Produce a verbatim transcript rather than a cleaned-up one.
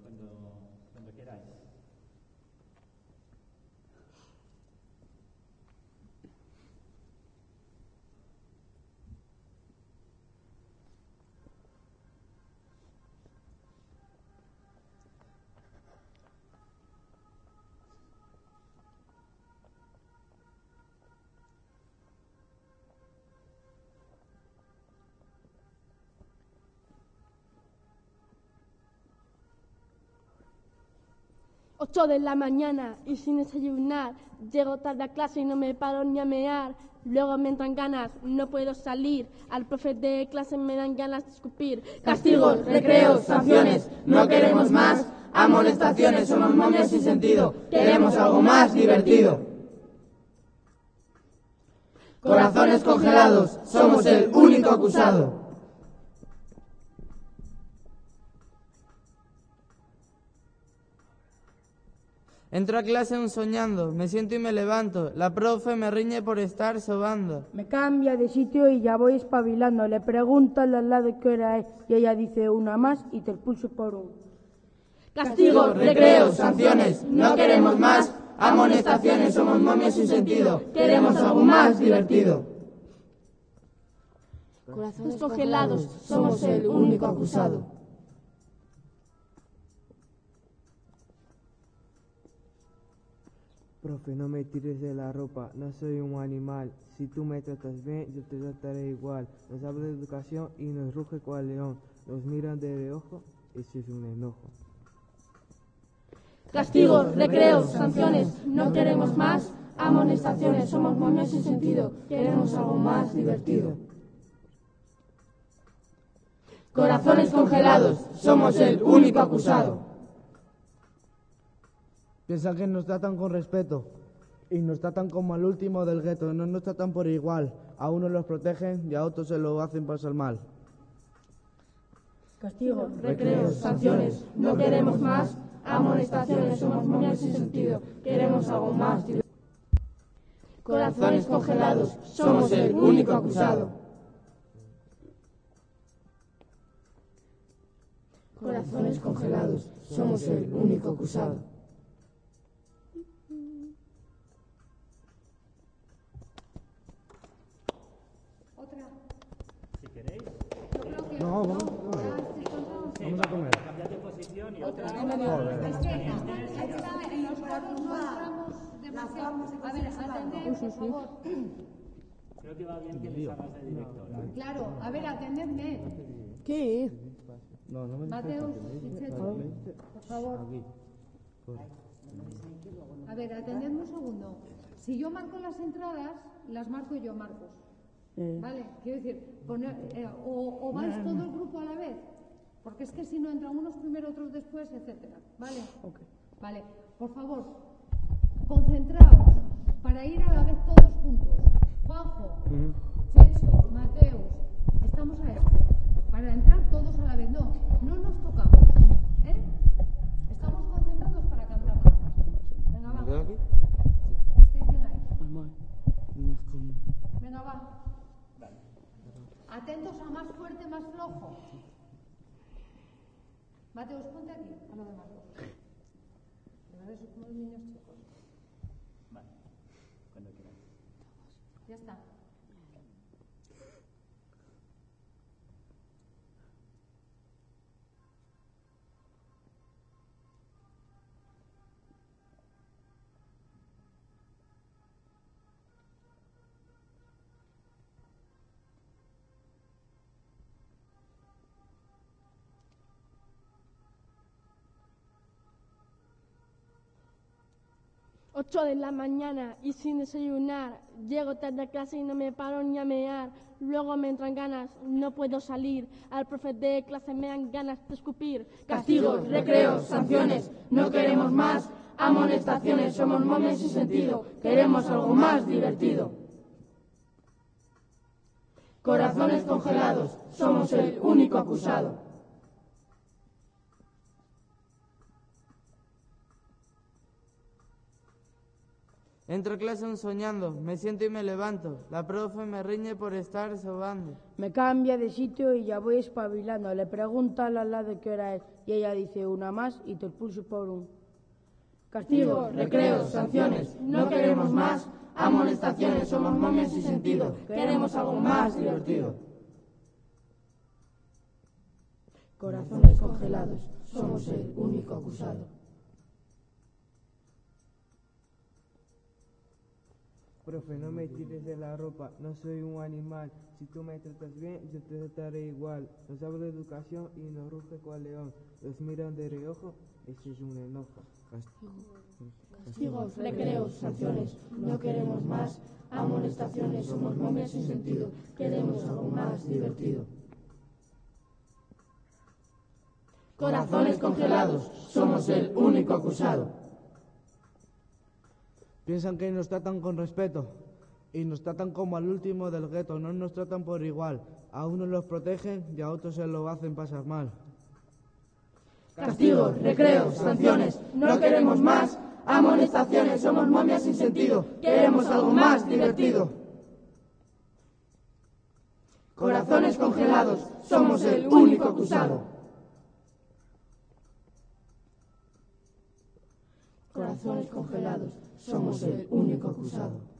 cuando, cuando queráis. Ocho de la mañana y sin desayunar, llego tarde a clase y no me paro ni a mear. Luego me entran ganas, no puedo salir, al profe de clase me dan ganas de escupir. Castigos, recreos, sanciones, no queremos más amonestaciones, somos momias sin sentido, queremos algo más divertido. Corazones congelados, somos el único acusado. Entro a clase aún soñando, me siento y me levanto, la profe me riñe por estar sobando. Me cambia de sitio y ya voy espabilando, le pregunto al al lado qué hora es y ella dice una más y te expulso por un. Castigos, recreos, sanciones, no queremos más amonestaciones, somos momias sin sentido, queremos algo más divertido. Corazones congelados, somos el único acusado. Profe, no me tires de la ropa, no soy un animal. Si tú me tratas bien, yo te trataré igual. Nos habla de educación y nos ruge cual león. Nos miran de reojo, ese es un enojo. Castigos, recreos, sanciones, no queremos más amonestaciones, somos momias sin sentido, queremos algo más divertido. Corazones congelados, somos el único acusado. Piensan que nos tratan con respeto y nos tratan como al último del gueto, no nos tratan por igual. A unos los protegen y a otros se lo hacen pasar mal. Castigos, recreos, sanciones, no queremos más amonestaciones, somos momias sin sentido, queremos algo más divertido. Corazones congelados, somos el único acusado. Corazones congelados, somos el único acusado. Si queréis. No, vamos, vamos, vamos a comer. Cambiad de posición y otra. Es que en los cuartos no entramos demasiado. A ver, atended, por favor. Creo que va bien que les hagas de directora. Claro, a ver, atendedme. ¿Qué? No, no me Mateus y Checho, por favor. A ver, atendedme un segundo. Si yo marco las entradas, las marco yo, Marcos. Vale, quiero decir, poner, eh, o, o vais todo el grupo a la vez, porque es que si no entran unos primero, otros después, etcétera. Vale, okay. Vale, por favor, concentraos para ir a la vez todos juntos. Juanjo, mm. Checho, Mateus, estamos a esto. Para entrar todos a la vez, no, no nos tocamos, ¿eh? Estamos concentrados para cantar nada más. Venga, va. ¿Estáis bien ahí? Venga, va. Atentos a más fuerte, más flojo. Mateus, ponte aquí, a lo de Marcos. De verdad, sois como los niños chicos. Vale, cuando quieras. Ya está. Ocho de la mañana y sin desayunar, llego tarde a clase y no me paro ni a mear. Luego me entran ganas, no puedo salir, al profe de clase me dan ganas de escupir. Castigos, recreos, sanciones, no queremos más amonestaciones, somos momias sin sentido, queremos algo más divertido. Corazones congelados, somos el único acusado. Entro a clase aún soñando, me siento y me levanto. La profe me riñe por estar sobando. Me cambia de sitio y ya voy espabilando. Le pregunto al al lado qué hora es y ella dice una más y te expulso por un Castigo, recreos, sanciones, no queremos más. Amonestaciones, somos momias sin sentido. Queremos algo más divertido. Corazones congelados, somos el único acusado. Profe, no me tires de la ropa, no soy un animal. Si tú me tratas bien, yo te trataré igual. Nos habla de educación y nos ruge cual león. Los miran de reojo, eso es un enojo. Castigo. Castigos, recreos, sanciones, no queremos más. Amonestaciones, somos momias sin sentido. Queremos algo más divertido. Corazones congelados, somos el único acusado. Piensan que nos tratan con respeto y nos tratan como al último del gueto, no nos tratan por igual. A unos los protegen y a otros se lo hacen pasar mal. Castigos, recreos, sanciones, no queremos más. Amonestaciones, somos momias sin sentido. Queremos algo más divertido. Corazones congelados, somos el único acusado. Corazones congelados, somos el único acusado.